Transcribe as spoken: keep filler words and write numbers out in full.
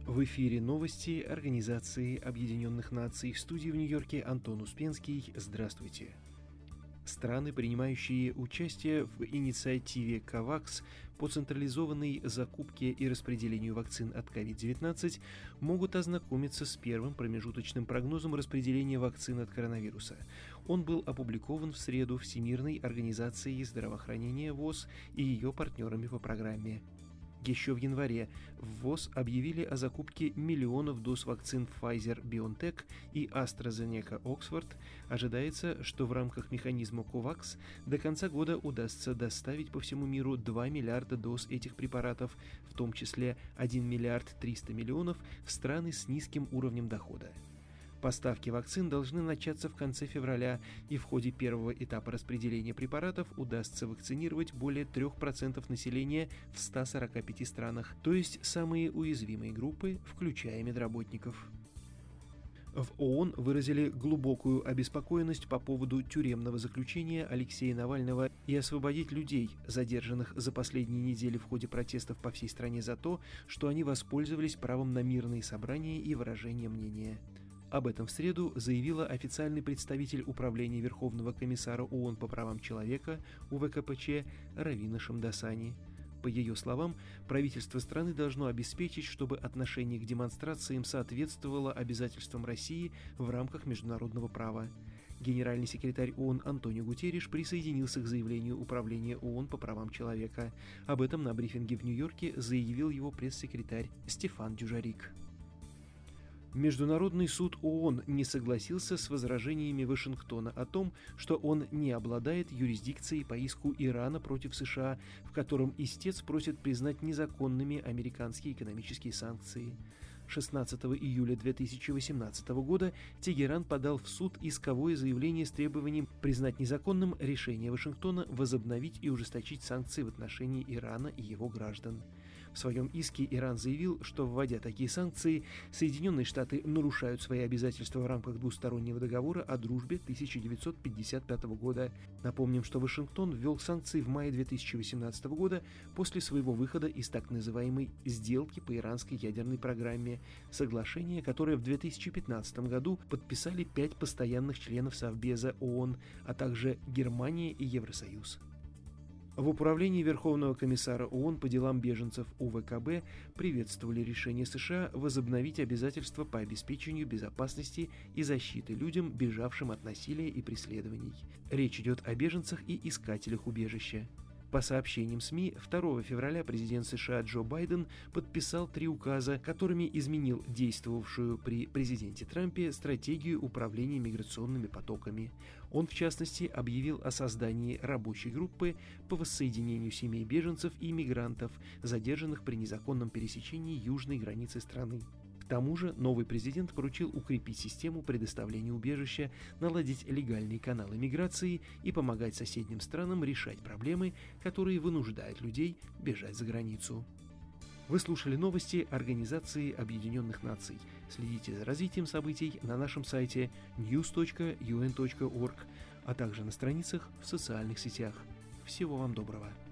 В эфире новости Организации Объединенных Наций. В студии в Нью-Йорке Антон Успенский. Здравствуйте. Страны, принимающие участие в инициативе ковакс по централизованной закупке и распределению вакцин от ковид девятнадцать, могут ознакомиться с первым промежуточным прогнозом распределения вакцин от коронавируса. Он был опубликован в среду Всемирной организацией здравоохранения ВОЗ и ее партнерами по программе. Еще в январе в ВОЗ объявили о закупке миллионов доз вакцин Pfizer-BioNTech и AstraZeneca-Oxford. Ожидается, что в рамках механизма ковакс до конца года удастся доставить по всему миру два миллиарда доз этих препаратов, в том числе один миллиард триста миллионов в страны с низким уровнем дохода. Поставки вакцин должны начаться в конце февраля, и в ходе первого этапа распределения препаратов удастся вакцинировать более трех процентов населения в ста сорока пяти странах, то есть самые уязвимые группы, включая медработников. В ООН выразили глубокую обеспокоенность по поводу тюремного заключения Алексея Навального и освободить людей, задержанных за последние недели в ходе протестов по всей стране за то, что они воспользовались правом на мирные собрания и выражение мнения. Об этом в среду заявила официальный представитель Управления Верховного комиссара ООН по правам человека УВКПЧ Равина Шамдасани. По ее словам, правительство страны должно обеспечить, чтобы отношение к демонстрациям соответствовало обязательствам России в рамках международного права. Генеральный секретарь ООН Антонио Гутерриш присоединился к заявлению Управления ООН по правам человека. Об этом на брифинге в Нью-Йорке заявил его пресс-секретарь Стефан Дюжарик. Международный суд ООН не согласился с возражениями Вашингтона о том, что он не обладает юрисдикцией по иску Ирана против США, в котором истец просит признать незаконными американские экономические санкции. шестнадцатого июля две тысячи восемнадцатого года Тегеран подал в суд исковое заявление с требованием признать незаконным решение Вашингтона возобновить и ужесточить санкции в отношении Ирана и его граждан. В своем иске Иран заявил, что, вводя такие санкции, Соединенные Штаты нарушают свои обязательства в рамках двустороннего договора о дружбе тысяча девятьсот пятьдесят пятого года. Напомним, что Вашингтон ввел санкции в мае две тысячи восемнадцатого года после своего выхода из так называемой «сделки по иранской ядерной программе», соглашение, которое в две тысячи пятнадцатом году подписали пять постоянных членов Совбеза ООН, а также Германия и Евросоюз. В Управлении Верховного комиссара ООН по делам беженцев УВКБ приветствовали решение США возобновить обязательства по обеспечению безопасности и защиты людям, бежавшим от насилия и преследований. Речь идет о беженцах и искателях убежища. По сообщениям СМИ, второго февраля президент США Джо Байден подписал три указа, которыми изменил действовавшую при президенте Трампе стратегию управления миграционными потоками. Он, в частности, объявил о создании рабочей группы по воссоединению семей беженцев и мигрантов, задержанных при незаконном пересечении южной границы страны. К тому же новый президент поручил укрепить систему предоставления убежища, наладить легальные каналы миграции и помогать соседним странам решать проблемы, которые вынуждают людей бежать за границу. Вы слушали новости Организации Объединенных Наций. Следите за развитием событий на нашем сайте ньюс точка ю эн точка орг, а также на страницах в социальных сетях. Всего вам доброго!